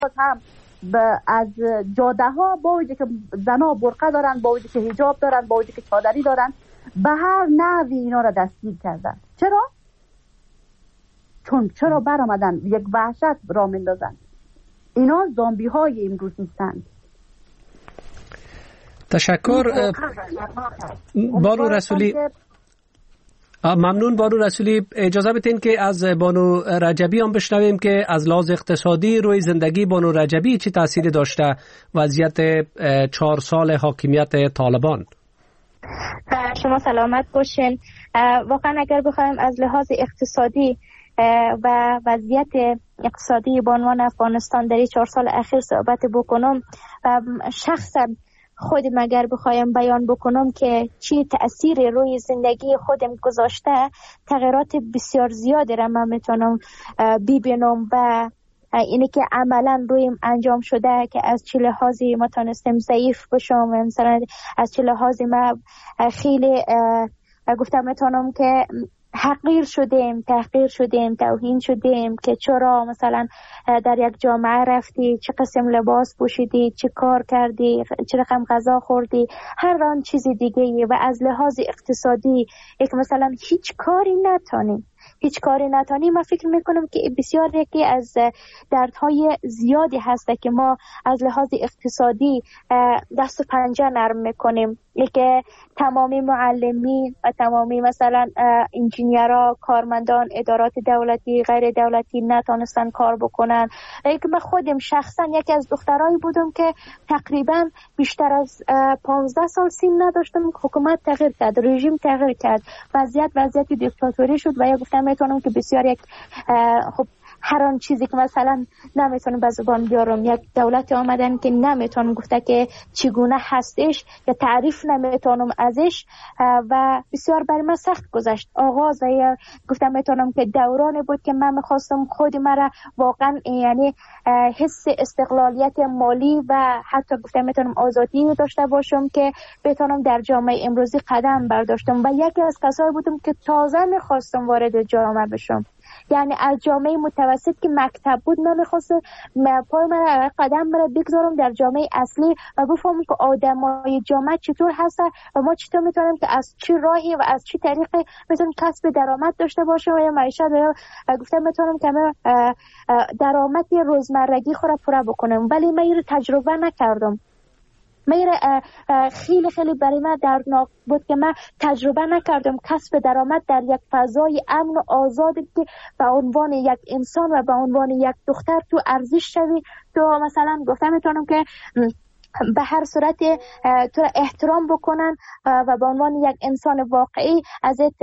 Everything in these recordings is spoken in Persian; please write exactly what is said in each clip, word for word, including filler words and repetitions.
هم از جاده ها با وجود که زنها برقه دارن، با وجود که حجاب دارن، با وجود که چادری دارن، به هر نحوی اینا را دستگیر کردن. چرا؟ چون چرا برآمدن یک وحشت را مندازن. اینا زامبی های امروز نیستند. تشکر بانو رسولی. ممنون بانو رسولی. اجازه بدین که از بانو رجبی هم بشنویم که از لحاظ اقتصادی روی زندگی بانو رجبی چی تأثیری داشته وضعیت چهار سال حاکمیت طالبان. شما سلامت باشین. واقعا اگر بخوایم از لحاظ اقتصادی و وضعیت اقتصادی به عنوان افغانستان در این چهار سال اخیر صحبت بکنم و شخصا خودم اگر بخوایم بیان بکنم که چی تأثیر روی زندگی خودم گذاشته، تغییرات بسیار زیادی را من میتونم ببینم و اینه که عملا رویم انجام شده که از چه لحاظی ما تونستم ضعیف بشم، مثلا از چه لحاظی ما خیلی گفتم میتونم که حقیر شدیم، تحقیر شدیم، توهین شدیم که چرا مثلا در یک جامعه رفتی، چه قسم لباس پوشیدی، چه کار کردی، چه رقم غذا خوردی، هر آن چیز دیگه. و از لحاظ اقتصادی یک مثلا هیچ کاری نتونی هیچ کاری نتونی من فکر میکنم که بسیار یکی از دردهای زیادی هسته که ما از لحاظ اقتصادی دست و پنجه نرم میکنیم. که تمامی معلمین و تمامی مثلا انجینیرها، کارمندان ادارات دولتی غیر دولتی نتونستن کار بکنن. که من خودم شخصا یکی از دخترایی بودم که تقریبا بیشتر از پانزده سال سن نداشتم. حکومت تغییر کرد، رژیم تغییر کرد، وضعیت وضعیت دیکتاتوری شد و یا گفتم میتونم که بسیار یک خب هر آن چیزی که مثلا نمیتونم به زبان بیارم، یک دولت آمدن که نمیتونم گفته که چگونه هستش یا تعریف نمیتونم ازش و بسیار برای من سخت گذشت. آغاز یا گفتم میتونم که دورانی بود که من میخواستم خود مرا واقعا یعنی حس استقلالیت مالی و حتی گفتم میتونم آزادی داشته باشم که بتونم در جامعه امروزی قدم برداشتم و یکی از کسایی بودم که تازه میخواستم وارد جامعه بشم. یعنی از جامعه متوسط که مکتب بود من میخواستم پای من قدم مرا بگذارم در جامعه اصلی و بفهمم که آدمای جامعه چطور هستن و ما چطور میتونیم که از چه راهی و از چه طریقی میتونیم کسب درآمد داشته باشیم و یا معیشت و گفتم میتونم که درآمد روزمرگی خود را پوره بکنم. ولی من این تجربه نکردم. میره خیلی خیلی برای من دردناک بود که من تجربه نکردم کسب درآمد در یک فضای امن و آزاد که به عنوان یک انسان و به عنوان یک دختر تو ارزش شوی، تو مثلا گفتم میتونم که به هر صورت تو احترام بکنن و به عنوان یک انسان واقعی ازت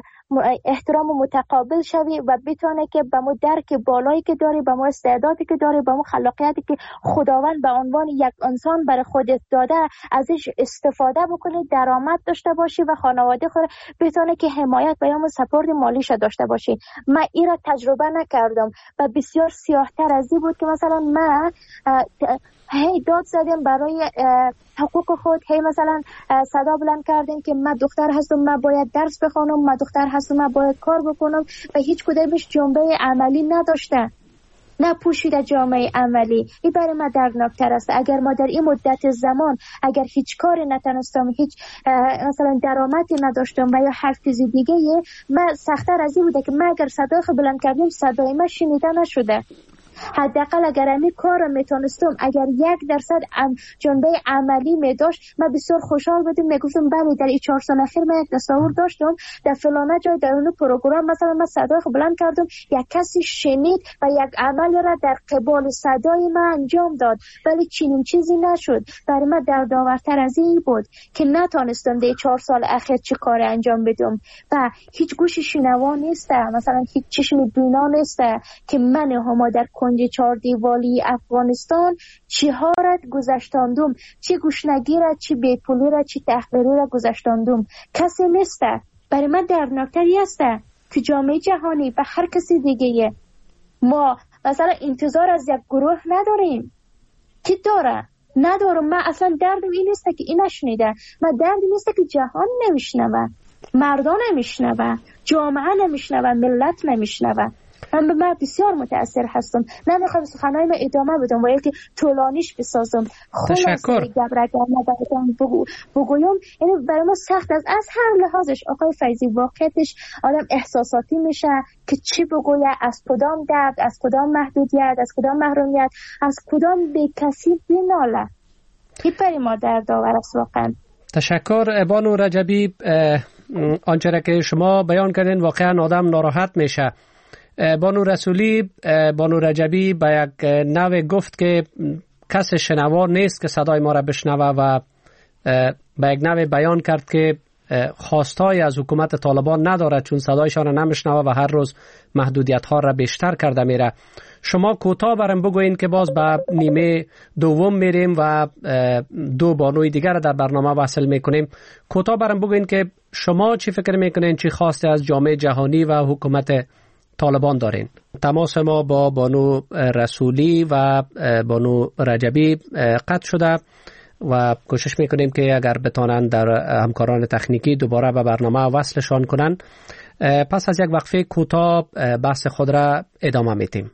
احترام متقابل شوی و بتونه که به مو درک بالایی که داری، به مو استعدادی که داری، به مو خلاقیتی که خداوند به عنوان یک انسان برای خودت داده ازش استفاده بکنی، درآمد داشته باشی و خانواده خود بتونه که حمایت و یا سپورت مالیش داشته باشی. من این را تجربه نکردم و بسیار سیاه‌تر از این بود که مثلا من هی داد زدیم برای حقوق خود، هی مثلا صدا بلند کردیم که من دختر هستم، من باید درس بخونم، من دختر هستم، من باید کار بکنم و هیچ کدومش جنبه عملی نداشته، نه پوشیده جامعه عملی. این برای ما دردناکتر است. اگر ما در این مدت زمان اگر هیچ کاری نتونستم، هیچ مثلا درآمدی نداشتم و یا هر چیز دیگه، من سخت‌تر از این بوده که من اگر صدای خود بلند کردم صدای من شنیده نشده. حداقل اگر امی کار میتونستم، اگر یک درصد ام جنبه عملی میداشت، من بسیار خوشحال بودم. میگفتم بله در این چهار سال اخیر من یک تصاویر داشتم در فلانه جای در اون پروگرام مثلا من صدای خود بلند کردم، یک کسی شنید و یک عمل را در قبال صدای من انجام داد، ولی چنین چیزی نشد. برای من دردآورتر از این بود که نتونستم در چهار سال اخیر چه کار انجام بدم و هیچ گوش شنوا نیست، مثلا هیچ چشم بینا نیست که من هم در کنج چهار دیوالی افغانستان چی ها را گذشتاندم، چی گوشنگی را، چی بیپولی را، چی تحقیری را گذشتاندم. کسی نیست. برای من دردناکتری است که جامعه جهانی و هر کسی دیگه ما مثلا انتظار از یک گروه نداریم. کی داره؟ ندارم. من اصلا دردم این نیست که این نشنیده، من دردم نیست که جهان نمیشنوه، مردان نمیشنوه، جامعه نمیشنوه، ملت نمیشنوه. من به من بسیار متاثر هستم. نمیخوام سخنهای من ادامه بدم و یکی طولانیش بسازم. تشکر. بگو بگویم این برای ما سخت است از هر لحاظش. آقای فیضی واقعیتش آدم احساساتی میشه که چی بگوید، از کدام درد، از کدام محدودیت، از کدام محرومیت، از کدام بی کسی بیناله. این برای ما درد آور است واقعا. تشکر بانو رجبی. آنچه را که شما بیان کردین واقعا آدم ناراحت میشه. بانو رسولی، بانو رجبی به یک نوع گفت که کس شنوار نیست که صدای ما را بشنوه و به یک نوع بیان کرد که خواستای از حکومت طالبان ندارد چون صدایشان را نمیشنوه و هر روز محدودیت ها را بیشتر کرده میره. شما کوتاه برام بگوین که باز به نیمه دوم میریم و دو بانوی دیگر را در برنامه وصل میکنیم. کوتاه برام بگوین که شما چی فکر میکنین، چی خواسته از جامعه جهانی و حکومت طالبان دارین؟ تماس ما با بانو رسولی و بانو رجبی قطع شده و کوشش میکنیم که اگر بتانند در همکاران تکنیکی دوباره به برنامه وصلشان کنند. پس از یک وقفه کوتاه بحث خود را ادامه میدیم.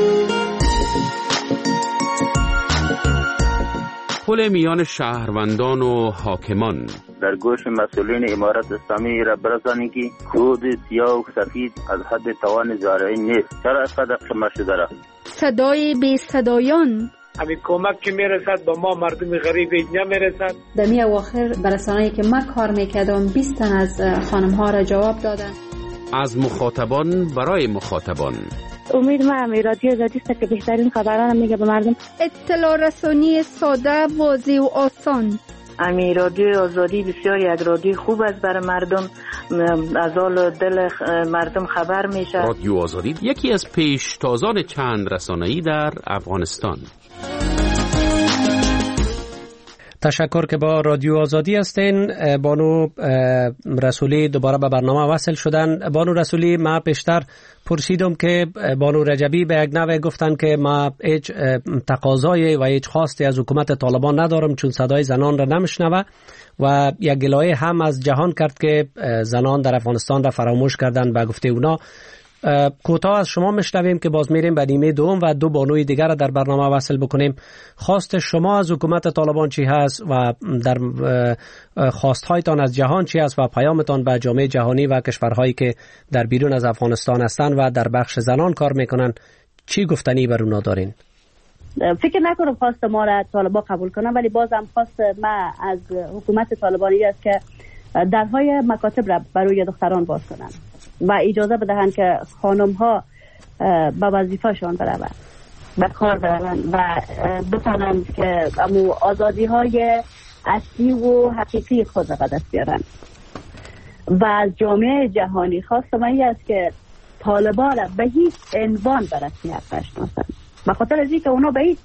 پل میان شهروندان و حاکمان. در گوش مسئولین امارت اسلامی را برسانید که کود سیاه و سفید از حد توان زارعین نیست. چرا اینقدر قمه شده را؟ صدای بی صدایان. همین کمک که میرسد با ما مردم غریب اینجا میرسد. در می اواخر برسانه‌ای که من کار میکردم بیست تن از خانم ها را جواب دادن. از مخاطبان برای مخاطبان. امید ما رادیو آزادی است که بهترین خبران میگه به مردم. اطلاع رسانی ساده، واضح و آسان. امی رادیو آزادی بسیار یک رادیو خوب است برای مردم، از حال دل مردم خبر میشه. رادیو آزادی یکی از پیشتازان چند رسانه‌ای در افغانستان. تشکر که با رادیو آزادی هستین. بانو رسولی دوباره به برنامه وصل شدن. بانو رسولی، ما پیشتر پرسیدم که بانو رجبی به یک نوع گفتن که ما هیچ تقاضای و هیچ خواستی از حکومت طالبان ندارم چون صدای زنان را نمیشنوه و یک گلایه هم از جهان کرد که زنان در افغانستان را فراموش کردن به گفته اونا. کوتاه از شما میشنویم که باز میریم به نیمه دوم و دو بانوی دیگر را در برنامه وصل بکنیم. خواست شما از حکومت طالبان چی هست و در خواستهایتان از جهان چی هست و پیامتان به جامعه جهانی و کشورهایی که در بیرون از افغانستان هستند و در بخش زنان کار میکنن چی گفتنی بر اونا دارین؟ فکر نکنم خواست ما را طالبان قبول کنن، ولی بازم خواست ما از حکومت طالبانی است که درهای مکاتب را برای دختران باز کنن و اجازه بدهند که خانم ها به وظیفه‌شان بروند، به کار بروند و بتوانند که امو آزادی های اصلی و حقیقی خود را به دست بیارند. و از جامعه جهانی خواستم این است که طالبان را به هیچ عنوان به رسمیت نشناسند، به خاطر از اینکه اونا به هیچ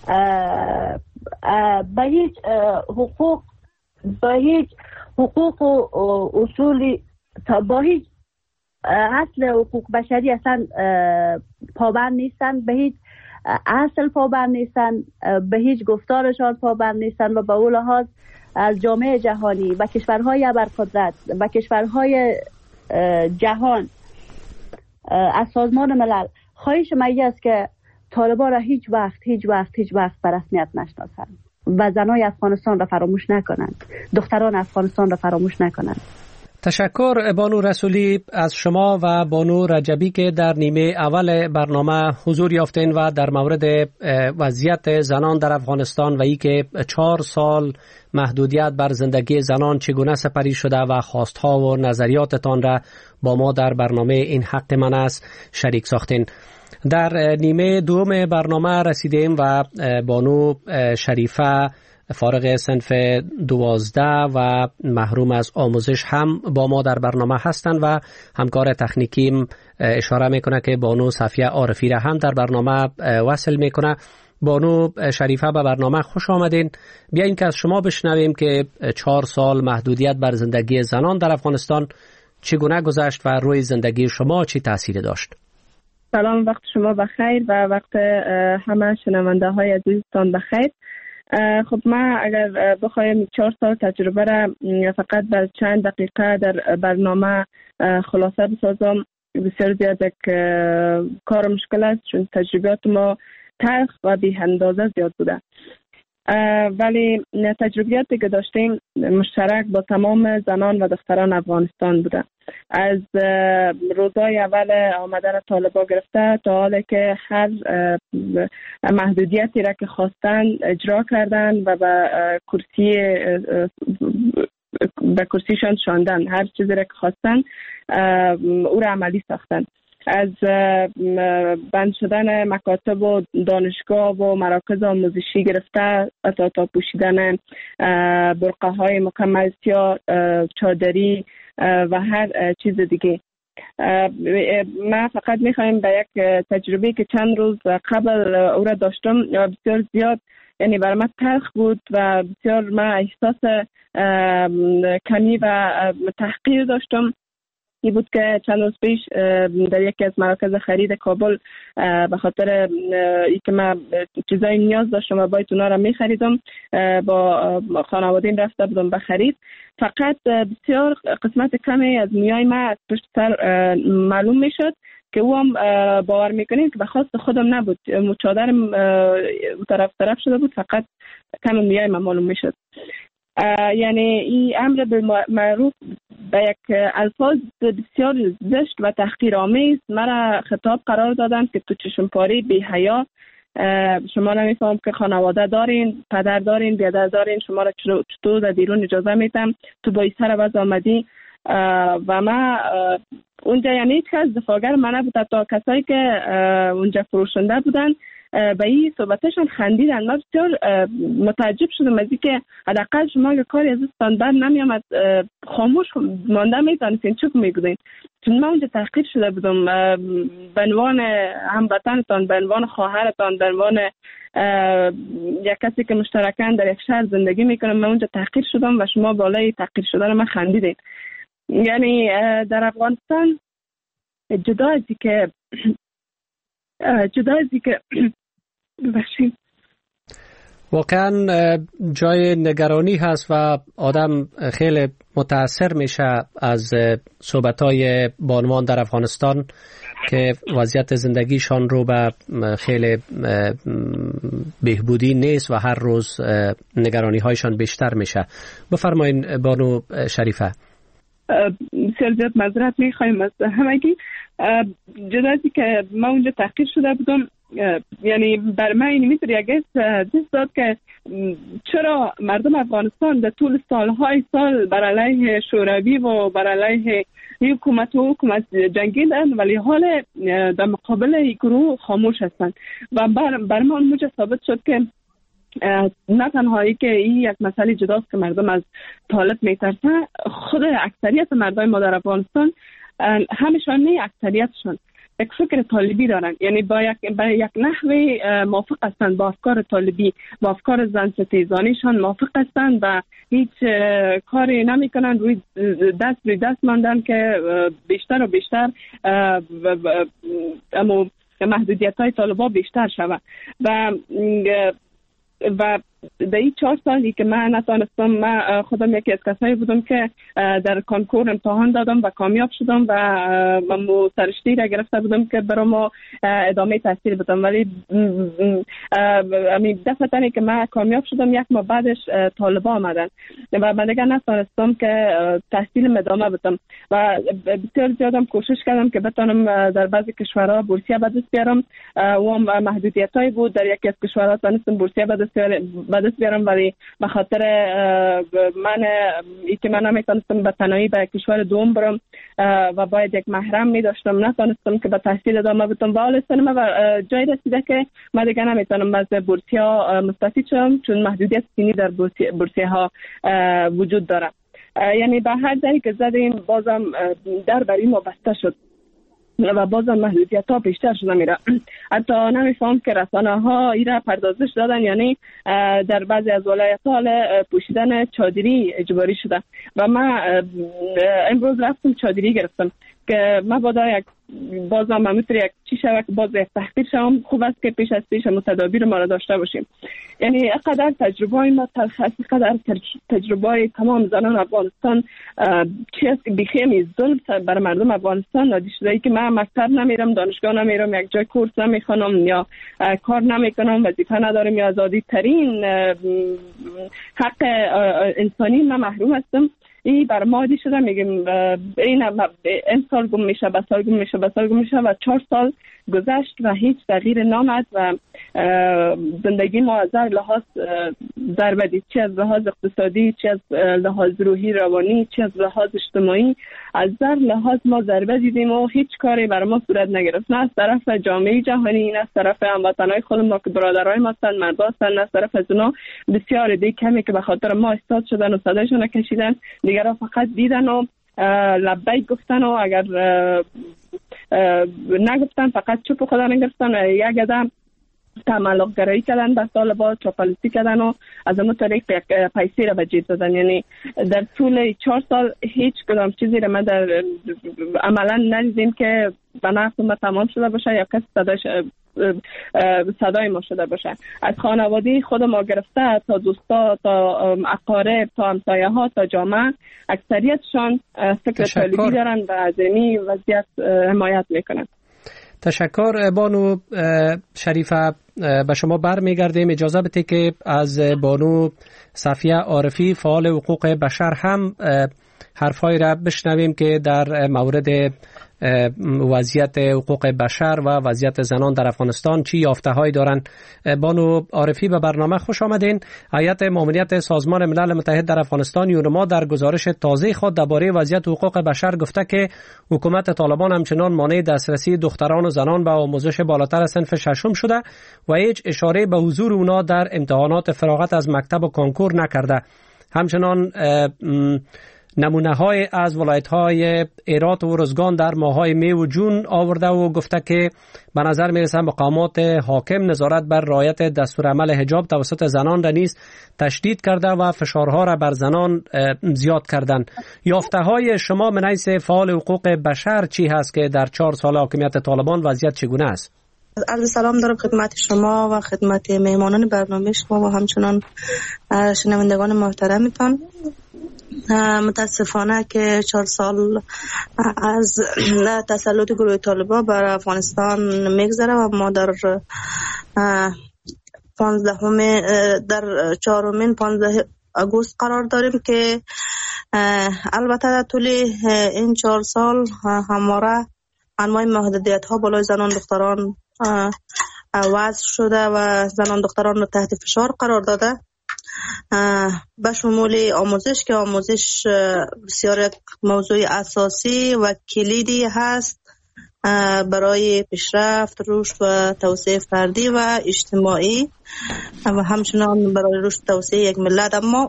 به هیچ حقوق به هیچ حقوق و اصولی با هیچ اصل حقوق بشری اصلا پابند نیستن، به هیچ اصل پابند نیستن، به هیچ گفتارشان پابند نیستن و به اون لحاظ از جامعه جهانی و کشورهای ابرقدرت و کشورهای جهان از سازمان ملل خواهش من است که طالبان را هیچ وقت هیچ وقت هیچ وقت به رسمیت نشناسند و زنای افغانستان را فراموش نکنند، دختران افغانستان را فراموش نکنند. تشکر بانو رسولی از شما و بانو رجبی که در نیمه اول برنامه حضور یافتین و در مورد وضعیت زنان در افغانستان و ای که چهار سال محدودیت بر زندگی زنان چگونه سپری شده و خواستها و نظریاتتان را با ما در برنامه این حق من است شریک ساختین. در نیمه دوم برنامه رسیدیم و بانو شریفه فارغ صنف دوازده و محروم از آموزش هم با ما در برنامه هستند و همکار تکنیکیم اشاره میکنه که بانو صفیه عارفی را هم در برنامه وصل میکنه. بانو شریفه به برنامه خوش آمدین. بیاییم که از شما بشنویم که چهار سال محدودیت بر زندگی زنان در افغانستان چگونه گذشت و روی زندگی شما چی تأثیر داشت. سلام، وقت شما بخیر و وقت همه شنونده های عزیزتان بخیر. خب ما اگر بخوایم چهار سال تجربه را فقط بر چند دقیقه در برنامه خلاصه بسازم، بسیار زیاد یک کار مشکل است، چون تجربیات ما تلخ و بی اندازه زیاد بوده. ولی تجربیاتی که داشتیم مشترک با تمام زنان و دختران افغانستان بوده. از روزای اول آمدن طالبا گرفته تا حالی که هر محدودیتی را که خواستن اجرا کردن و به کرسی به کرسیشان شاندن، هر چیزی را که خواستن او را عملی ساختن. از بند شدن مکاتب و دانشگاه و مراکز آموزشی گرفته تا تا پوشیدن برقه های مکمل سیاه، چادری و هر چیز دیگه. من فقط میخوایم به یک تجربه که چند روز قبل او را داشتم بسیار زیاد، یعنی برای من تلخ بود و بسیار من احساس کمی و تحقیر داشتم. این بود که چند روز پیش در یکی از مراکز خرید کابل به خاطر ای که من چیزای نیاز داشتم و باید اونا را می خریدم، با خانواده‌ام رفته بودم به خرید. فقط بسیار قسمت کمی از نیای من از پشت سر معلوم می شد که او هم باور میکنیم که به خواست خودم نبود، چادرم طرف طرف شده بود، فقط کم نیای من معلوم می شد. یعنی این امر بالمعروف به یک الفاظ بسیار زشت و تحقیرآمیز مرا خطاب قرار دادن که تو چشم پاری بی حیا، شما نمیفهم که خانواده دارین، پدر دارین، بیادر دارین، شما را چطور در بیرون اجازه میدم تو با این سر باز آمدی. و من اونجا یعنی هیچ کس دفاعگر من نبود، تا کسایی که اونجا فروشنده بودن به این صحبتشان خندیدن. من بسیار متعجب شدم از اینکه حداقل شما که کاری از دستان بر نمیامد خاموش مانده میتونستین چوب میگذین، چون من اونجا تحقیر شده بودم به عنوان هموطنتان، به عنوان خواهرتان، به عنوان یک کسی که مشترکاً در یک شهر زندگی میکنم. من اونجا تحقیر شدم و شما بالای تحقیر شدن من خندیدین. یعنی در افغانستان جدا از اینکه جدا از اینکه ببخشید واقعا جای نگرانی هست و آدم خیلی متاثر میشه از صحبت‌های بانوان در افغانستان که وضعیت زندگیشان رو به خیلی بهبودی نیست و هر روز نگرانی هایشان بیشتر میشه. بفرمایین بانو شریفه. بسیار زیاد معذرت میخوایم از همگی. جدا از که ما اونجا تحقیر شده بودم، یعنی بر من این میتونی یک دست داد که چرا مردم افغانستان در طول سالهای سال بر علیه شوروی و بر علیه حکومت و حکومت جنگیدن ولی حال در مقابل این گروه خاموش هستند. و بر, بر من اونجا ثابت شد که نه تنهایی که این یک مسئله جداست که مردم از طالب میترسن، خود اکثریت مردم ما در افغانستان همشان نه اکثریتشان یک فکر طالبی دارن، یعنی با یک با یک نحوه موافق هستند با افکار طالبی، با افکار زن ستیزانیشان موافق هستند و هیچ کاری نمیکنن، روی دست روی دست ماندن که بیشتر و بیشتر اما محدودیت های طالبا بیشتر شود. و و در این چهار سالی که من نتانستم، من خودم یکی از کسایی بودم که در کنکور امتحان دادم و کامیاب شدم و من سرشتی را گرفته بودم که برای ما ادامه تحصیل بدم، ولی همین دفعه که من کامیاب شدم یک ماه بعدش طالبا آمدن و من دیگه نتانستم که تحصیل ادامه بدم و بسیار زیادم کوشش کردم که بتونم در بعضی کشورها بورسیه به دست بیارم و محدودیتایی بود. در یکی از کشورها تونستم بورسیه به دست دست بیارم ولی به خاطر من ای که من نمیتونستم به تنهایی به کشور دوم برم و باید یک محرم می داشتم، نتونستم که به تحصیل ادامه بدم و حالا سنم و جای رسیده که من دیگه نمیتونم از بورسیه ها مستفید شم چون محدودیت سینی در بورسیه ها وجود داره. یعنی به هر جایی که زدیم بازم در بری ما بسته شد و بازم محدودیت ها بیشتر شده میره. حتی نمیفهم که رسانه ها ایره پردازش دادن، یعنی در بعضی از ولایت ها پوشیدن چادری اجباری شده و من امروز رفتم چادری گرفتم که من بادا یک بازم من مثل یک چی شود که باز یک تحقیر شم. خوب است که پیش از پیش متدابیر ما را داشته باشیم. یعنی اقدر تجربه ما تلخ است، اقدر تجربه تمام زنان افغانستان چیست بیخیمی ظلم بر مردم افغانستان نادیده شده ای که من مکتب نمیرم، دانشگاه نمیرم، یک جای کورس نمیخونم یا کار نمیکنم، وظیفه ندارم یا آزادی ترین حق انسانی من محروم هستم. این بر ما عادی شده، میگیم این این سال گم میشه، به سال گم میشه، به سال گم میشه و چهار سال گذشت و هیچ تغییر نامد و زندگی ما از هر لحاظ ضربه دید، چه از لحاظ اقتصادی، چه از لحاظ روحی روانی، چه از لحاظ اجتماعی. از هر لحاظ ما ضربه دیدیم و هیچ کاری بر ما صورت نگرفت، نه از طرف جامعه جهانی، نه از طرف هموطنهای خود ما که برادرای ما هستند، مردا هستند، نه از طرف از اونا. بسیار دیگه کمی که به خاطر ما استاد شدن و صدایشون کشیدن، دیگرها فقط دیدن و لبیک گفتن و اگر نگفتن فقط چوب خدا نگرفتن و یک قدم تملق گرایی کردن به طالبان، چاپلوسی کردن و از اون طریق پیسه را به جیب دادن. یعنی در طول چهار سال هیچ کدام چیزی را ما در عملا ندیدیم که به نفع ما تمام شده باشه یا کسی صداش صدای ما شده باشه. از خانواده خود ما گرفته تا دوستا تا اقارب تا همسایه ها تا جامعه، اکثریتشان فکر طالبی دارن و از این وضعیت حمایت میکنن. تشکر بانو شریفه. به شما برمیگردیم. اجازه بده که از بانو صفیه عارفی فعال حقوق بشر هم حرفای را بشنویم که در مورد وضعیت حقوق بشر و وضعیت زنان در افغانستان چی یافته هایی دارند. بانو عارفی به برنامه خوش آمدین. هیئت ماموریت سازمان ملل متحد در افغانستان یونما در گزارش تازه خود درباره وضعیت حقوق بشر گفته که حکومت طالبان همچنان مانع دسترسی دختران و زنان به آموزش بالاتر صنف ششم شده و هیچ اشاره به حضور اونا در امتحانات فراغت از مکتب و کنکور نکرده. همچنان نمونه های از ولایت های هرات و ارزگان در ماه های می و جون آورده و گفته که به نظر می رسد مقامات حاکم نظارت بر رعایت دستورالعمل حجاب توسط زنان را نیز تشدید کرده و فشارها را بر زنان زیاد کردند. یافته های شما من حیث فعال حقوق بشر چی هست که در چهار سال حاکمیت طالبان وضعیت چگونه است؟ عرض سلام دارم خدمت شما و خدمت مهمانان برنامه شما و همچنان شنوندگان محترمتان. متاسفانه که چهار سال از تسلط گروه طالبان بر افغانستان میگذره و ما در پانزدهم در چهارمین پانزده آگوست قرار داریم که البته در طول این چهار سال همواره انواع محدودیت ها بالای زنان دختران وضع شده و زنان دختران رو تحت فشار قرار داده، به شمول آموزش که آموزش بسیار موضوع اساسی و کلیدی هست برای پیشرفت، رشد و توسعه فردی و اجتماعی و همچنان برای رشد و توسعه یک ملت. اما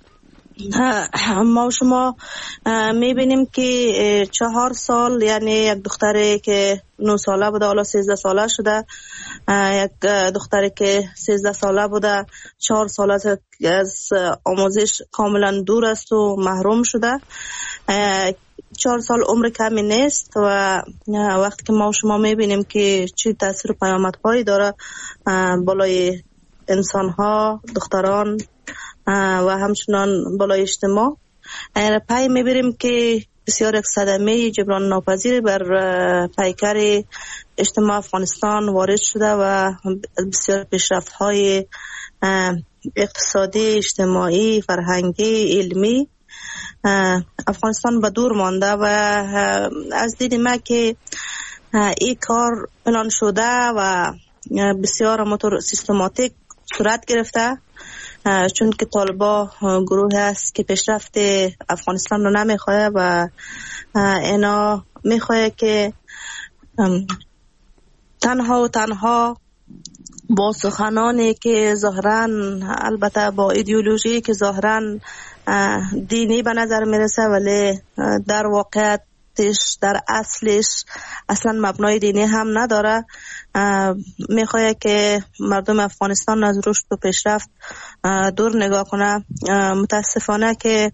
ما شما میبینیم که چهار سال یعنی یک دختری که نه ساله بوده حالا سیزده ساله شده، یک دختری که سیزده ساله بوده چهار ساله از آموزش کاملا دور است و محروم شده. چهار سال عمر کمی نیست و وقتی که ما شما میبینیم که چی تاثیر و پیامدهایی داره بالای انسانها، دختران و همچنان بالای اجتماع، پای میبریم که بسیار یک صدمه جبران ناپذیر بر پیکر اجتماع افغانستان وارد شده و بسیار پیشرفت های اقتصادی، اجتماعی، فرهنگی، علمی افغانستان به دور مانده و از دید ما که این کار پلان شده و بسیار مطور سیستماتیک صورت گرفته، چون که طالبا گروه است که پیشرفت افغانستان رو نمیخواه و اینا میخواه که تنها و تنها با سخنانی که ظاهرا البته با ایدئولوژی که ظاهرا دینی به نظر میرسه ولی در واقعیت در اصلش اصلا مبنای دینی هم نداره، میخواه که مردم افغانستان از رشد و پیشرفت دور نگاه کنه. متاسفانه که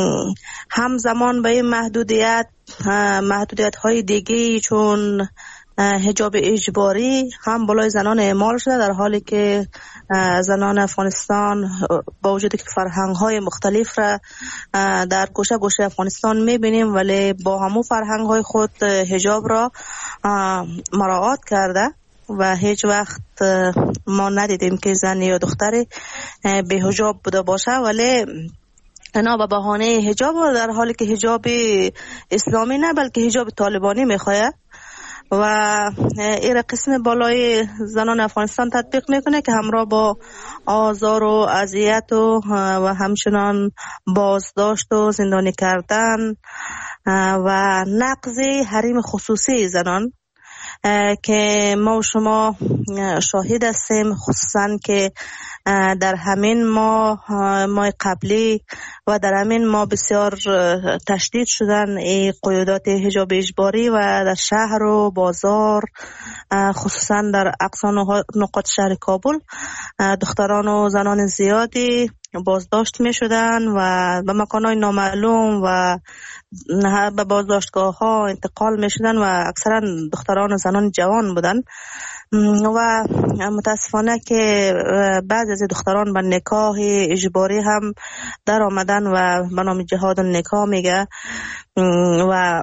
همزمان به این محدودیت محدودیت های دیگه چون حجاب اجباری هم بالای زنان اعمال شده، در حالی که زنان افغانستان با وجود که فرهنگ های مختلف را در گوشه گوشه افغانستان میبینیم، ولی با همون فرهنگ های خود حجاب را مراعات کرده و هیچ وقت ما ندیدیم که زن یا دختری به حجاب بوده باشه، ولی اینا به بهانه حجاب در حالی که حجاب اسلامی نه بلکه حجاب طالبانی میخواه و این قسم بالای زنان افغانستان تطبیق میکنه که همراه با آزار و اذیت و و همچنان بازداشت و زندانی کردن و نقض حریم خصوصی زنان که ما و شما شاهد هستیم، خصوصا که در همین ماه ماه قبلی و در همین ماه بسیار تشدید شدن این قیودات حجاب اجباری و در شهر و بازار، خصوصا در اقصا نقاط شهر کابل دختران و زنان زیادی بازداشت می شدن و به مکانهای نامعلوم و به بازداشتگاه ها انتقال می شدن و اکثرا دختران و زنان جوان بودن و متاسفانه که بعضی از دختران به نکاح اجباری هم در آمدن و به نام جهاد النکاح میگه و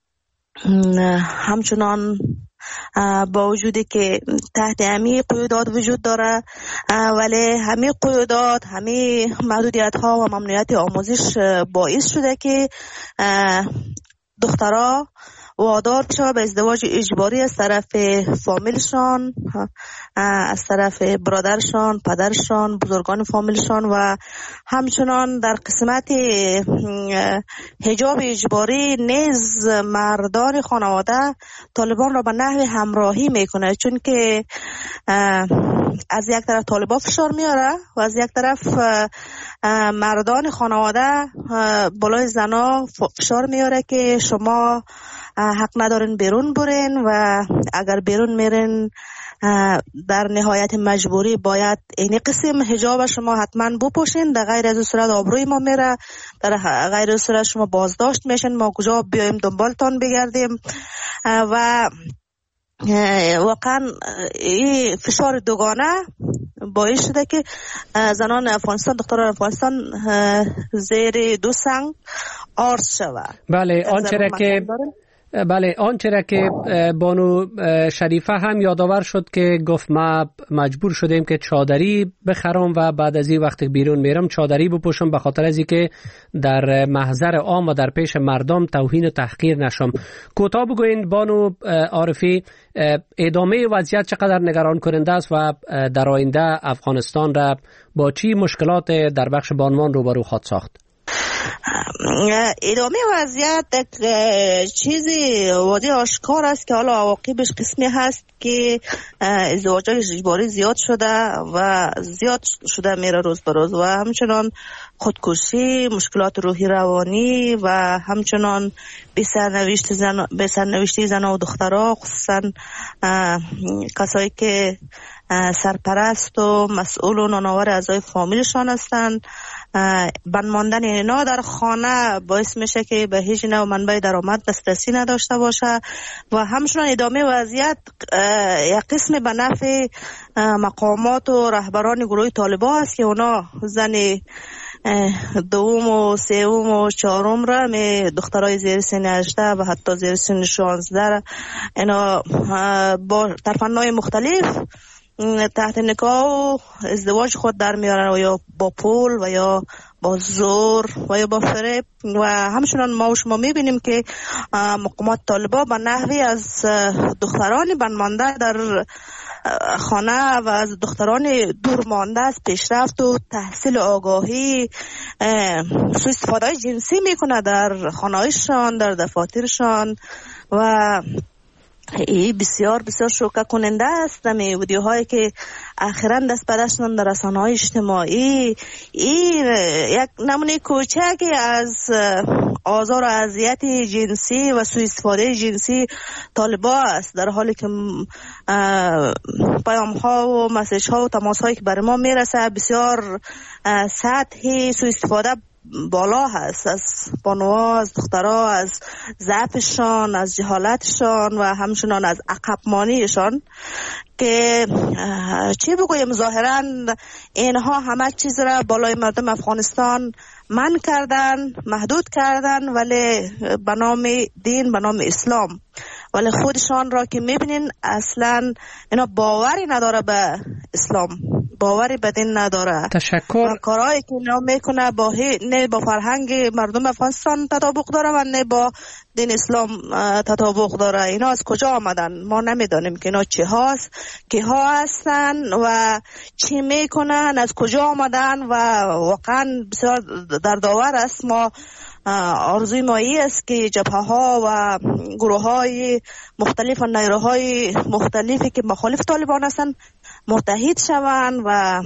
همچنان با وجودی که تحت همه قیودات وجود داره، ولی همه قیودات همه محدودیت ها و ممنوعیت آموزش باعث شده که دخترها وادار شده به ازدواج اجباری از طرف فامیلشان، از طرف برادرشان، پدرشان، بزرگان فامیلشان و همچنان در قسمت حجاب اجباری نیز مردان خانواده طالبان را به نحو همراهی میکنه، چون که از یک طرف طالبان فشار میاره و از یک طرف مردان خانواده بالای زنا فشار میاره که شما حق ندارین بیرون برین و اگر بیرون میرین در نهایت مجبوری باید این قسم حجاب شما حتما بپوشین، در غیر از صورت آبروی ما میره، در غیر از صورت شما بازداشت میشین، ما کجا بیایم دنبالتان بگردیم و واقعا این فشار دوگانه باعث شده که زنان افغانستان، دختران افغانستان زیر دو سنگ عرض شود. بله آنچه را که بله آنچه را که بانو شریفه هم یادآور شد که گفت ما مجبور شدیم که چادری بخرم و بعد از این وقت بیرون میرم چادری بپوشم به خاطر از اینکه در محضر عام و در پیش مردم توهین و تحقیر نشم. کوتاه بگوین بانو عارفی، ادامه وضعیت چقدر نگران کننده است و در آینده افغانستان را با چی مشکلات در بخش بانوان روبرو خواهد ساخت؟ ادامه وضعیت چیزی واضح آشکار است که حالا عواقبش قسمی هست که ازدواج اجباری زیاد شده و زیاد شده میره روز به روز و همچنان خودکشی، مشکلات روحی روانی و همچنان بسرنوشت زن بسرنوشتی زن و دخترها، خصوصا کسایی که سرپرست و مسئول و نانآور اعضای فامیلشان هستند، بند ماندن اینا در خانه باعث میشه که به هیچ نوع منبع درآمد دسترسی نداشته باشه و همچنان ادامه وضعیت یک قسم به نفع مقامات و رهبران گروه طالبان است که اونا زن دوم و سوم و چهارم را می دخترای زیر سن هجده و حتی زیر سن شانزده اینا با طرفنهای مختلف تحت نکاح و ازدواج خود در میارن و یا با پول و یا با زور و یا با فریب و همچنان ما و شما میبینیم که مقامات طالبان به نحوی از دختران بندمانده در خانه و از دختران دور مانده از پیشرفت و تحصیل آگاهی سوء استفاده جنسی میکنه در خانه‌هایشان، در دفاترشان و این بسیار بسیار شوکه کننده است. می ویدیوهایی که اخیراً دست به دست در رسانه‌های اجتماعی این یک نمونه کوچکی از آزار و اذیت جنسی و سوء استفاده جنسی طالبا است، در حالی که پیام ها و مسیج ها و تماس هایی که برای ما میرسه بسیار سطحی سوء استفاده بالا هست، از بانوها، از دخترها، از ضعفشان، از جهالتشان و همچنان از عقبمانیشان که چی بگویم ظاهرا اینها همه چیز را بالای مردم افغانستان من کردن، محدود کردن، ولی به نام دین، به نام اسلام، ولی خودشان را که میبینین اصلا اینا باوری نداره به اسلام، باوری به دین نداره. تشکر. کارهایی که اینا میکنه با نه با فرهنگ مردم افغانستان تطابق داره و نه با دین اسلام تطابق داره. اینا از کجا آمدن؟ ما نمیدانیم که اینا چی هاست، کی ها هستن و چی میکنن، از کجا آمدن و واقعا بسیار دردآور است. ما آرزوی ما ای است که جبهه ها و گروه های مختلف و نیروهای مختلفی که مخالف طالبان هستند متحد شوند و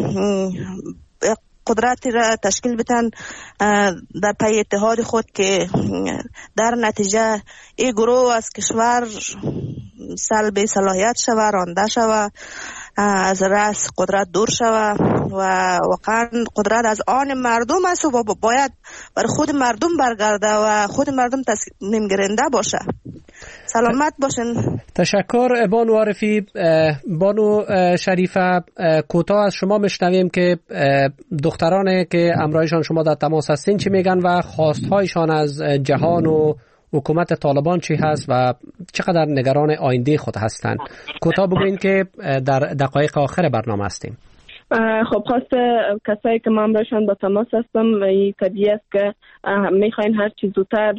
قدرتی را تشکیل بدن در پی اتحاد خود که در نتیجه این گروه از کشور سلب صلاحیت شود، رانده شود، از رأس قدرت دور شود و واقعا قدرت از آن مردم است و باید بر خود مردم برگرده و خود مردم تصمیم گیرنده باشه. سلامت باشین. تشکر بانو عارفی. بانو شریفه، کوتاه از شما میشنویم که دخترانی که همراهشان شما در تماس هستین چی میگن و خواستهایشان از جهان و حکومت طالبان چی هست و چقدر نگران آینده خود هستند. کوتاه بگوین که در دقایق آخر برنامه هستیم. خب خواست کسایی که من برشان با تماس هستم این طبیعی است که میخواین هر چیز زودتر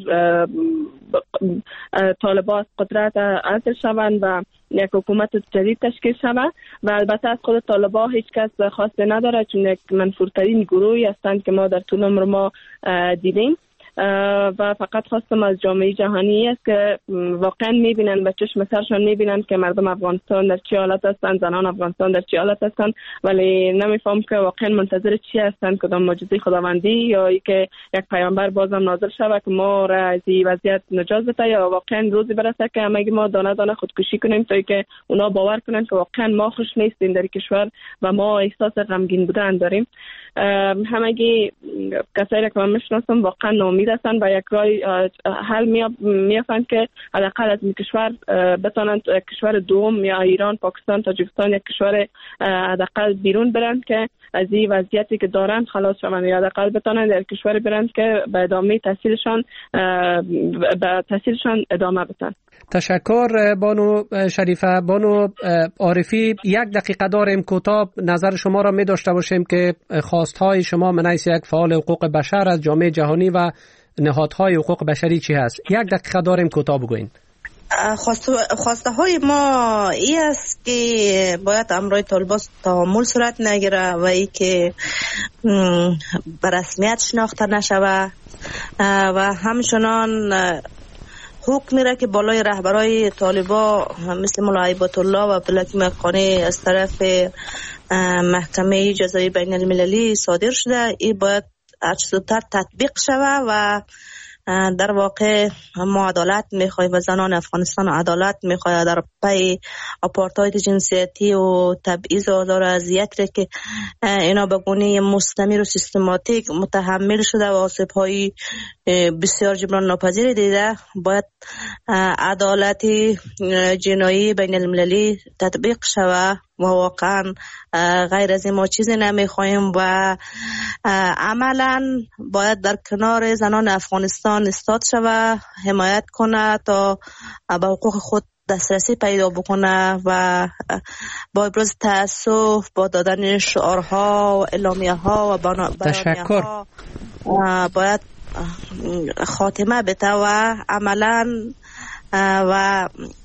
طالبان از قدرت عزل شوند و یک حکومت جدید تشکیل شود و البته از خود طالبان هیچ کس خواسته نداره چون یک منفورترین گروهی هستند که ما در طول عمر ما دیدیم و فقط خواستم از جامعه جهانی است که واقعا میبینن به چشم سرشان میبینن که مردم افغانستان در چه حالت هستند، زنان افغانستان در چه حالت هستند، ولی نمیفهم که واقعا منتظر چی هستند، کدام معجزه خداوندی یا ای که یک پیامبر بازم نازل شود که ما را از این وضعیت نجات بده یا واقعا روزی برسه که همگی ما دانه دانه خودکشی کنیم تا که اونا باور کنن که واقعا ما خوش نیستیم در کشور و ما احساس غمگین بودن داریم. همگی کسایی که من میشناسم واقعا ناامید هستن و یک راه حل میافند که حداقل از این کشور بتونن کشور دوم یا ایران، پاکستان، تاجیکستان یک کشور حداقل بیرون برن که از این وضعیتی که دارن خلاص شوند یا حداقل بتونن در کشور برن که به ادامه تحصیلشان به تحصیلشان ادامه بدن. تشکر بانو شریفه. بانو عارفی، یک دقیقه داریم، کوتاه نظر شما را می داشته باشیم که خواستهای شما من حیث یک فعال حقوق بشر از جامعه جهانی و نهادهای حقوق بشری چی هست؟ یک دقیقه داریم، کوتاه بگوین. خواسته های ما ای است که باید امرای طالبان تعامل صورت نگیره و ای که به رسمیت شناخته نشوه و همچنان حکم میره که بالای رهبرای طالبان مثل مولا هیبت الله و بلاک مقانی از طرف محکمه جزایی بین المللی صادر شده، این باید هر چه زودتر تطبیق شوه و در واقع ما عدالت میخوایم و زنان افغانستان عدالت میخوایم در پی آپارتاید جنسیتی و تبعیض و آزار و اذیتی که اینا به گونه مستمر و سیستماتیک متحمل شده و آسیب‌های بسیار جبران ناپذیر دیده، باید عدالت جنایی بین المللی تطبیق شوه و واقعا غیر از این ما چیزی نمیخوایم و عملا باید در کنار زنان افغانستان استاد شوه، حمایت کنه تا به حقوق خود دسترسی پیدا بکنه و با ابراز تأسف با دادن شعارها و اعلامیه ها و بیانیه ها باید خاتمه بده و عملا و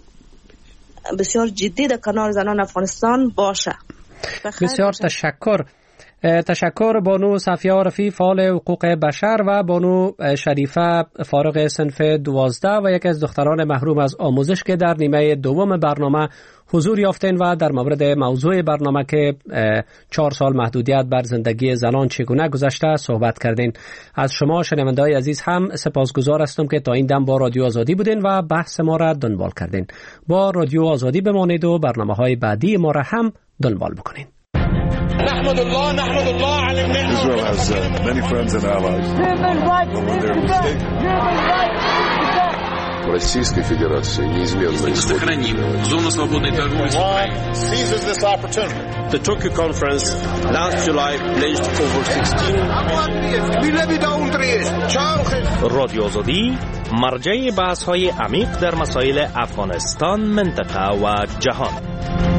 بسیار جدی در کنار زنان افغانستان باشه. بسیار تشکر. تشکر بانو صفیه عارفی فعال حقوق بشر و بانو شریفه فارغ صنف دوازده و یکی از دختران محروم از آموزش که در نیمه دوم برنامه حضور یافتین و در مورد موضوع برنامه که چهار سال محدودیت بر زندگی زنان چگونه گذشته صحبت کردین. از شما شنونده‌های عزیز هم سپاسگزار هستم که تا این دم با رادیو آزادی بودین و بحث ما را دنبال کردین. با رادیو آزادی بمانید و برنامه‌های بعدی ما را هم دنبال بکنین. Israel has uh, many friends and allies. But when they're mistaken, Российской Федерации неизменно Сохраним зону свободной торговли с Украиной. Seizes this opportunity. The Tokyo conference last July pledged over sixteen رادیو آزادی مرجع بحث‌های عمیق در مسائل افغانستان، منطقه و جهان.